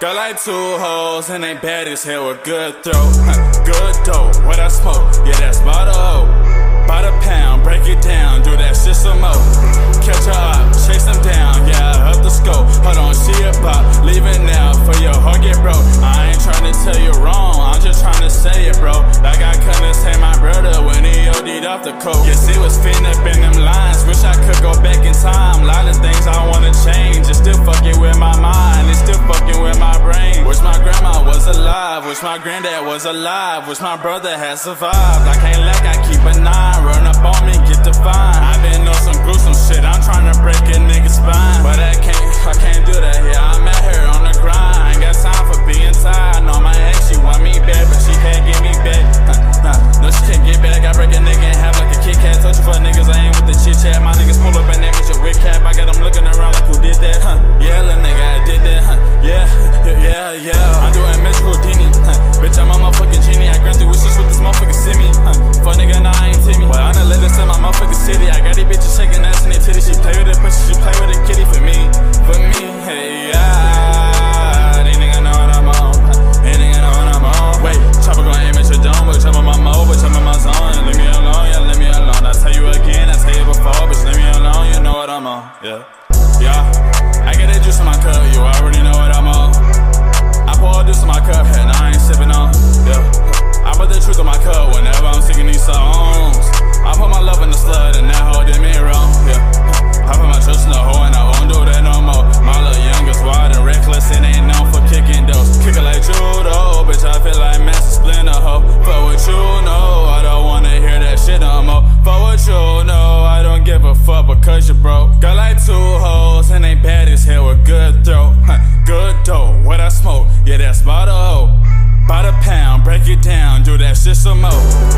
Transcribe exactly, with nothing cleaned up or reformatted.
Got like two hoes and they bad as hell with good throat. Good dope, what I smoke, yeah that's by the hoe. By the pound, break it down, do that shit some more. Catch her up, chase them down, yeah I up the scope. Hold on, she about leaving now for your heart get broke. I ain't trying to tell you wrong, I'm just trying to say it bro. Like I couldn't say my brother when he OD'd off the coke. Yes, he was fitting up in them lines, wish I could go back in time. Lot of things I wanna change, it's still fucking with my mind, it's still fucking with my brain. Wish my grandma was alive, wish my granddad was alive, wish my brother had survived. I can't lack, I keep a nine, run up on me, get the fine. I been on some gruesome shit, I'm trying to break a nigga's spine, but I can't, I can't do that here. I'm at her on the grind, I ain't got time for being tired. No, my ex, she want me back, but she can't get me back. Huh, nah, no, she can't get back. I break a nigga in half like a Kit Kat. Told you for niggas, I ain't with the chit chat. My niggas pull up and they with your wig cap. I got them looking around like who did that? Huh? Yeah, little nigga, I did that. Huh? Yeah, yeah, yeah. I'm doing Metro Houdini. Huh? Bitch, I'm a motherfucking genie. I grant through wishes with this motherfucking simi. Huh? Fuck nigga, nah, I ain't Timmy. Well, I'm the latest in my motherfucking city. I got these bitches shaking ass in their titties. She play with it, pussy, she play with a kitty for me. For me, hey, yeah. These niggas know what I'm on. These niggas know what I'm on. Wait, chopper gon' aim at your dome, but chopper my mo, but chopper my zone. Leave me alone, yeah, leave me alone. I tell you again, I tell you before, bitch, leave me alone, you know what I'm on. Yeah, yeah. I get that juice in my cup, you already know what I'm on. I pour juice in my cup, and I ain't sipping on. Yeah, I put the truth in my cup whenever I'm singing these songs. I put my love in the slut, and that hoe did me wrong. Yeah, I put my trust in the hoe, and I won't do that no more. My little youngest wild and reckless, and ain't known for kicking those. Kick it like judo, bitch, I feel like Master Splinter hoe. Fuck what you know, I don't wanna hear that shit no more. Fuck what you know, I don't give a fuck because you broke. Got like two hoes, and they bad as hell with good throat. Good dope, what I smoke, yeah that's by the hoe. By the pound, break it down, do that shit some more.